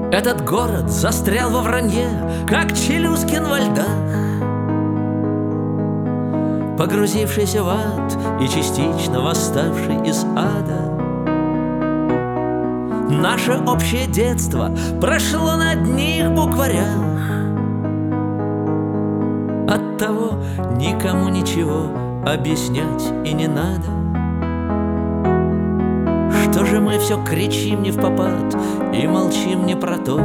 Этот город застрял во вранье, как Челюскин во льдах, погрузившийся в ад и частично восставший из ада. Наше общее детство прошло на одних букварях. Оттого никому ничего объяснять и не надо. Что же мы все кричим невпопад и молчим не про то,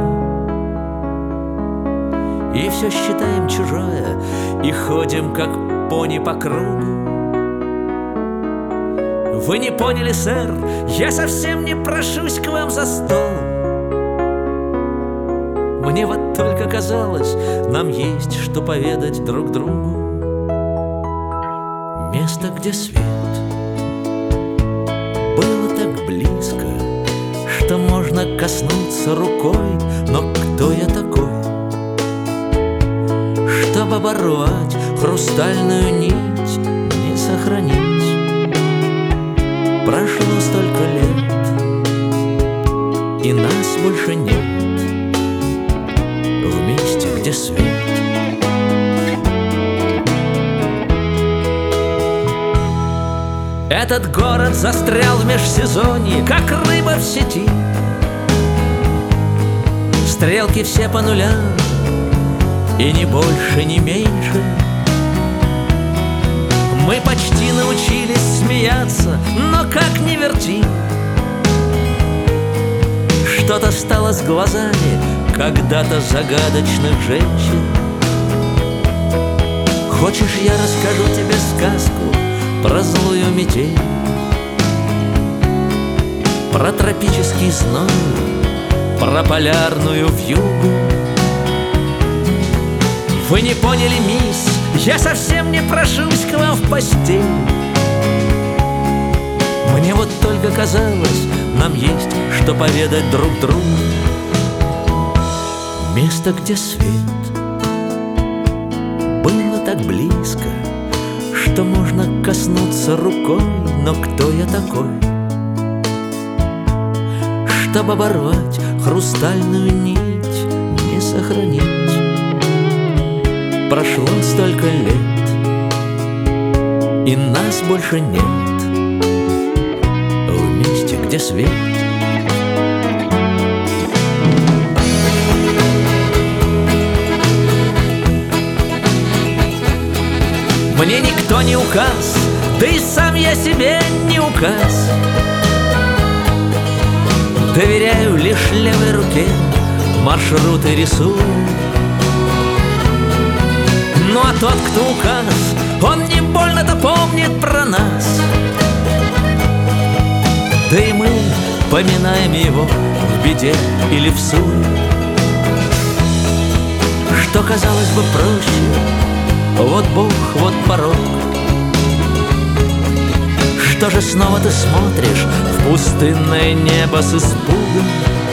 и все считаем чужое, и ходим, как пони, по кругу? Вы не поняли, сэр, я совсем не прошусь к вам за стол. Мне вот только казалось, нам есть что поведать друг другу. Место, где свет было так близко, что можно коснуться рукой. Но кто я такой, чтобы оборвать хрустальную нить, не сохранить? Прошло столько лет, и нас больше нет в месте, где свет. Этот город застрял в межсезонье, как рыба в сети. Стрелки все по нулям, и ни больше, ни меньше. Мы почти научились смеяться, но как ни верти, что-то стало с глазами когда-то загадочных женщин. Хочешь, я расскажу тебе сказку про злую метель, про тропический зной, про полярную вьюгу? Вы не поняли, мисс, я совсем не прошусь к вам в постель. Мне вот только казалось, нам есть что поведать друг другу. Место, где свет было так близко, что можно коснуться рукой. Но кто я такой, чтобы оборвать хрустальную нить, не сохранить? Прошло столько лет, и нас больше нет в месте, где свет. Мне никто не указ, да и сам я себе не указ. Доверяю лишь левой руке, маршруты рисую. Ну а тот, кто указ, он не больно-то помнит про нас. Да и мы поминаем его в беде или в суе. Что казалось бы проще, вот Бог, вот порог. Что же снова ты смотришь в пустынное небо с испугом?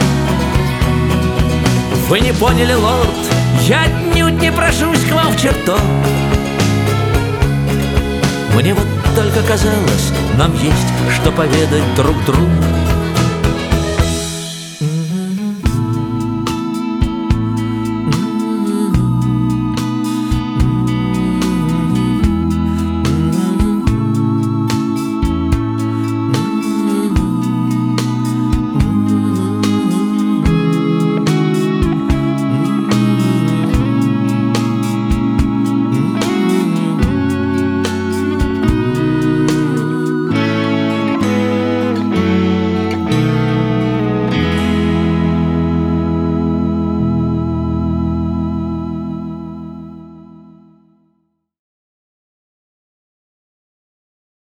Вы не поняли, лорд, я отнюдь не прошусь к вам в чертог. Мне вот только казалось, нам есть что поведать друг другу.